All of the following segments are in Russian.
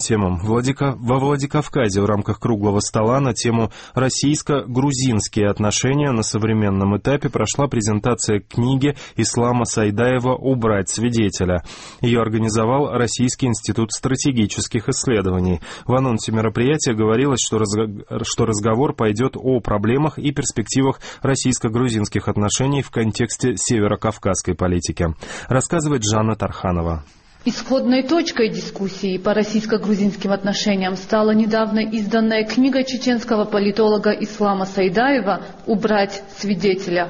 темам. Во Владикавказе в рамках круглого стола на тему «Российско-грузинские отношения на современном этапе» прошла презентация книги Ислама Сайдаева «Убрать свидетеля». Ее организовал Российский институт стратегических исследований. В анонсе мероприятия говорилось, что разговор пойдет о проблемах и перспективах российско-грузинских отношений в контексте северокавказской политики. Рассказывает Жанна Тарханова. Исходной точкой дискуссии по российско-грузинским отношениям стала недавно изданная книга чеченского политолога Ислама Сайдаева «Убрать свидетеля».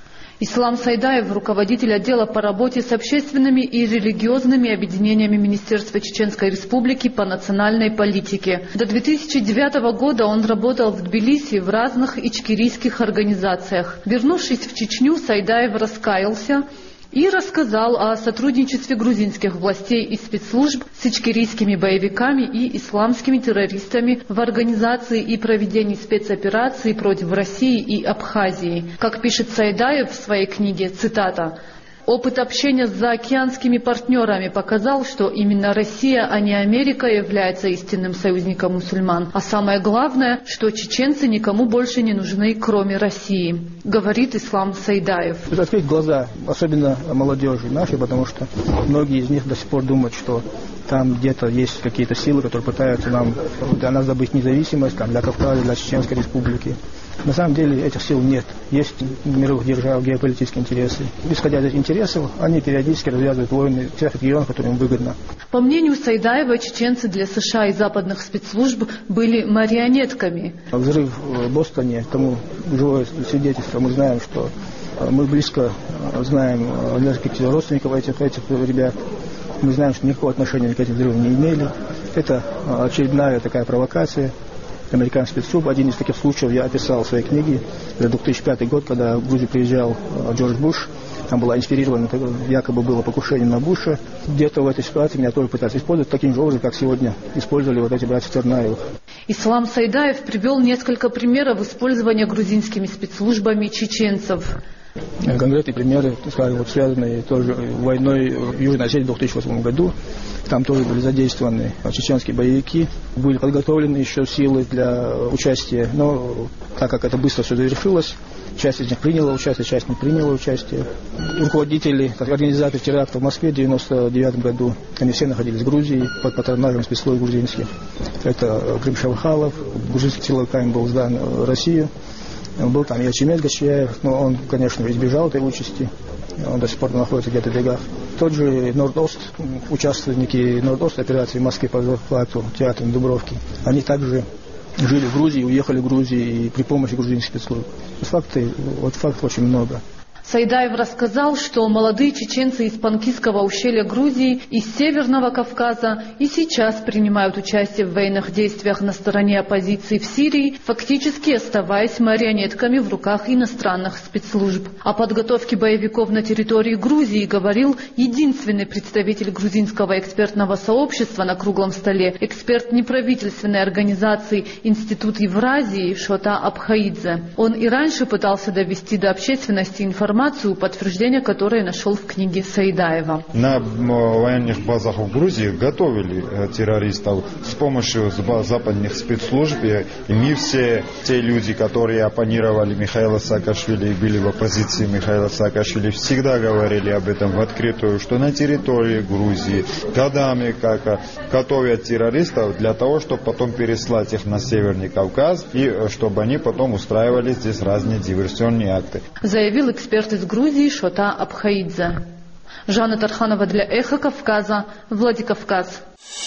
Ислам Сайдаев – руководитель отдела по работе с общественными и религиозными объединениями Министерства Чеченской Республики по национальной политике. До 2009 года он работал в Тбилиси в разных ичкерийских организациях. Вернувшись в Чечню, Сайдаев раскаялся и рассказал о сотрудничестве грузинских властей и спецслужб с ичкерийскими боевиками и исламскими террористами в организации и проведении спецопераций против России и Абхазии. Как пишет Сайдаев в своей книге, цитата: «Опыт общения с заокеанскими партнерами показал, что именно Россия, а не Америка, является истинным союзником мусульман. А самое главное, что чеченцы никому больше не нужны, кроме России», говорит Ислам Сайдаев. Открыть глаза, особенно молодежи нашей, потому что многие из них до сих пор думают, что там где-то есть какие-то силы, которые пытаются для нас добыть независимость, для Кавказа, для Чеченской Республики. На самом деле этих сил нет. Есть мировых держав, геополитические интересы. Исходя из этих интересов, они периодически развязывают войны в тех регионах, которые им выгодно. По мнению Сайдаева, чеченцы для США и западных спецслужб были марионетками. Взрыв в Бостоне, тому живое свидетельство. Мы знаем, что мы близко знаем родственников этих ребят. Мы знаем, что никакого отношения к этим взрывам не имели. Это очередная такая провокация американских спецслужб. Один из таких случаев я описал в своей книге. Это 2005 год, когда в Грузию приезжал Джордж Буш. Там была инспирирована, якобы было покушение на Буша. Где-то в этой ситуации меня тоже пытались использовать таким же образом, как сегодня использовали вот эти братья Цернаевых. Ислам Сайдаев привел несколько примеров использования грузинскими спецслужбами чеченцев. Конкретные примеры, скажем, связанные тоже войной в Южной Осетии в 2008 году. Там тоже были задействованы чеченские боевики. Были подготовлены еще силы для участия. Но так как это быстро все завершилось, часть из них приняла участие, часть не приняла участие. Руководители, организаторы теракта в Москве в 1999 году, они все находились в Грузии под патронажем спецслужб грузинских. Это Крым Шавхалов, грузинский силовиками был сдан в Россию. Был там и Ачимед Гачияев, но он, конечно, избежал этой участи. Он до сих пор находится где-то в бегах. Тот же Норд-Ост, участники Норд-Ост операции в Москве по захвату театра на Дубровке, они также жили в Грузии, уехали в Грузию и при помощи грузинских спецслужб. Фактов очень много. Сайдаев рассказал, что молодые чеченцы из Панкисского ущелья Грузии, из Северного Кавказа и сейчас принимают участие в военных действиях на стороне оппозиции в Сирии, фактически оставаясь марионетками в руках иностранных спецслужб. О подготовке боевиков на территории Грузии говорил единственный представитель грузинского экспертного сообщества на круглом столе, эксперт неправительственной организации «Институт Евразии» Шота Абхаидзе. Он и раньше пытался довести до общественности информацию, подтверждение которой нашел в книге Сайдаева. На военных базах в Грузии готовили террористов с помощью западных спецслужб. И мы все те люди, которые оппонировали Михаилу Саакашвили и были в оппозиции Михаила Саакашвили, всегда говорили об этом в открытую, что на территории Грузии годами готовят террористов для того, чтобы потом переслать их на Северный Кавказ и чтобы они потом устраивали здесь разные диверсионные акты. Заявил эксперт из Грузии Шота Абхаидзе. Жанна Тарханова для Эхо Кавказа, Владикавказ.